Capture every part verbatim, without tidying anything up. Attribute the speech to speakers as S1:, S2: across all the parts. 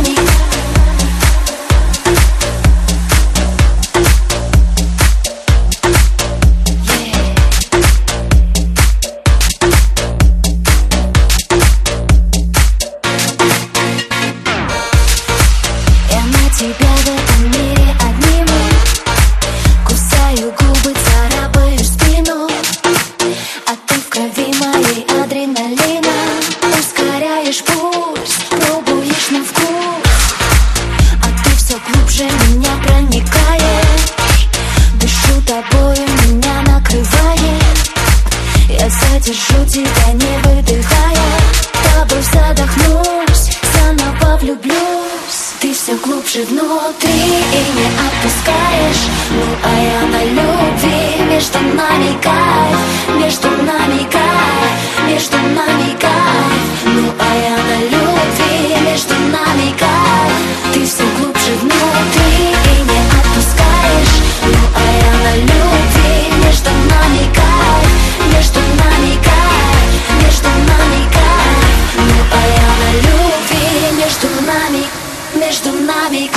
S1: Тебя в этом мире обниму, кусаю губы, царапаю спину, а ты в крови моей адреналина. Ускоряешь пульс, пробуешь на вкус, а ты все глубже меня проникаешь. Дышу тобою, меня накрывает, я задержу тебя, не выдыхая. Тобой задохнусь, заново влюблюсь. Ты все глубже внутри и не отпускаешь. Ну а я на любви, между нами кайф, между нами кайф, между нами кайф. Ну а я на любви, между нами кайф. Ты все глубже внутри и не отпускаешь. Ну а я на любви, между нами кайф, между нами кайф, между нами кайф. Ну а я на любви, между нами, между нами.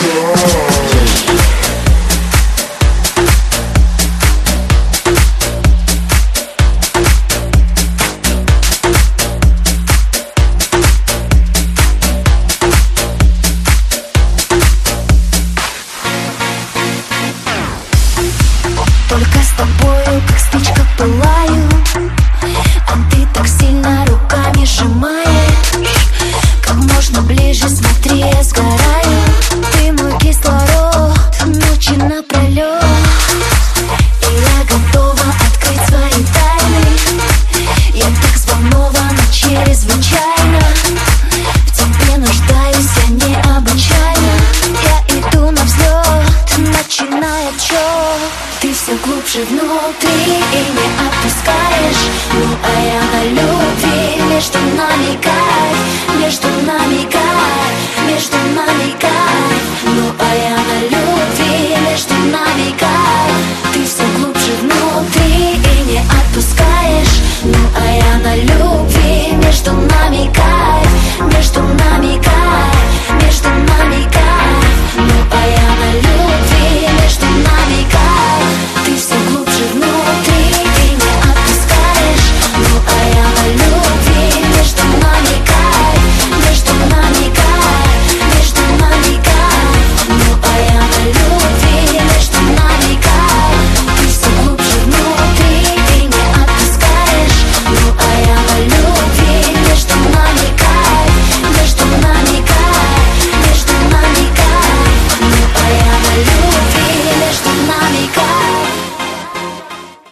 S1: Только с тобою, как спичка, пылаю, а ты так сильно руками сжимаешь. Как можно ближе, смотри, я сгораю. Ты мой кислород, ночи напролет, и я готова открыть свои тайны. Я так взволнована чрезвычайно, в тебе нуждаюсь я необычайно. Я иду на взлет, начинает отчет. Ты все глубже внутри и не отпускай.